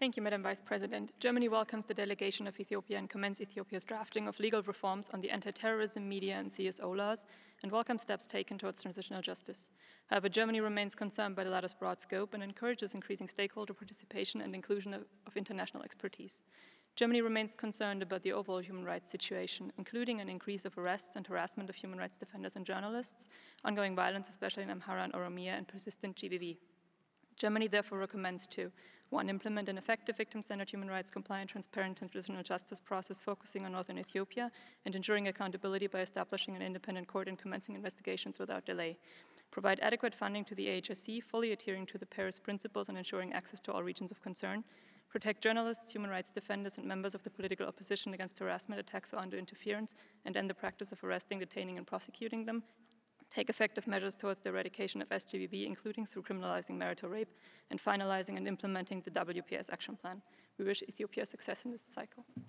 Thank you, Madam Vice President. Germany welcomes the delegation of Ethiopia and commends Ethiopia's drafting of legal reforms on the anti-terrorism, media, and CSO laws, and welcomes steps taken towards transitional justice. However, Germany remains concerned by the latter's broad scope and encourages increasing stakeholder participation and inclusion of international expertise. Germany remains concerned about the overall human rights situation, including an increase of arrests and harassment of human rights defenders and journalists, ongoing violence, especially in Amhara and Oromia, and persistent GBV. Germany therefore recommends to 1. Implement an effective victim-centered human rights compliant, transparent, and transitional justice process focusing on northern Ethiopia and ensuring accountability by establishing an independent court and commencing investigations without delay. Provide adequate funding to the AHRC, fully adhering to the Paris principles and ensuring access to all regions of concern. Protect journalists, human rights defenders, and members of the political opposition against harassment, attacks, or undue interference, and end the practice of arresting, detaining, and prosecuting them. Take effective measures towards the eradication of SGBV, including through criminalizing marital rape and finalizing and implementing the WPS action plan. We wish Ethiopia success in this cycle.